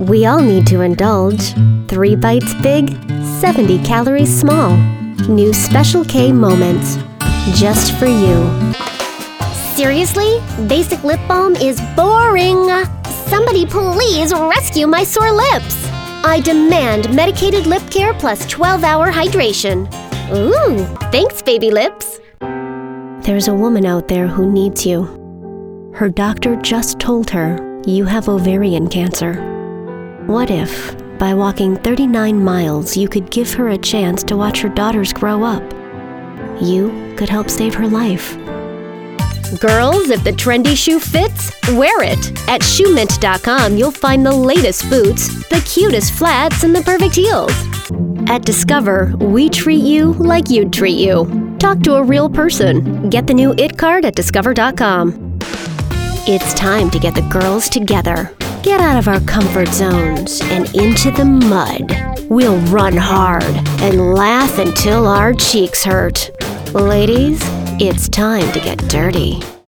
We all need to indulge. 3 bites big, 70 calories small. New Special K Moments. Just for you. Seriously? Basic lip balm is boring. Somebody please rescue my sore lips. I demand medicated lip care plus 12-hour hydration. Ooh, thanks, baby lips. There's a woman out there who needs you. Her doctor just told her you have ovarian cancer. What if, by walking 39 miles, you could give her a chance to watch her daughters grow up? You could help save her life. Girls, if the trendy shoe fits, wear it. At ShoeMint.com, you'll find the latest boots, the cutest flats, and the perfect heels. At Discover, we treat you like you'd treat you. Talk to a real person. Get the new IT card at Discover.com. It's time to get the girls together. Get out of our comfort zones and into the mud. We'll run hard and laugh until our cheeks hurt. Ladies, it's time to get dirty.